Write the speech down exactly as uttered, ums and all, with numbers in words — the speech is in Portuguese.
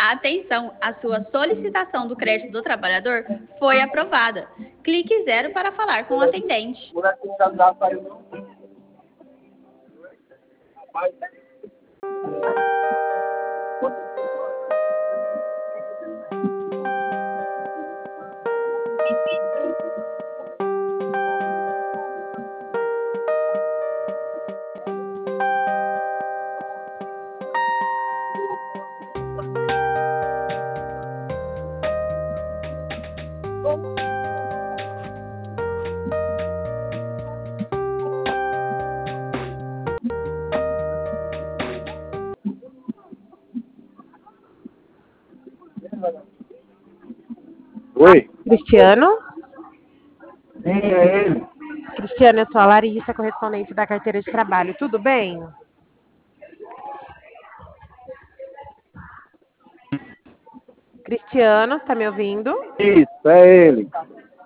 Atenção, a sua solicitação do crédito do trabalhador foi aprovada. Clique zero para falar com o atendente. Oi? Cristiano? Sim, é ele. Cristiano, eu sou a Larissa, correspondente da carteira de trabalho. Tudo bem? Cristiano, tá me ouvindo? Isso, é ele.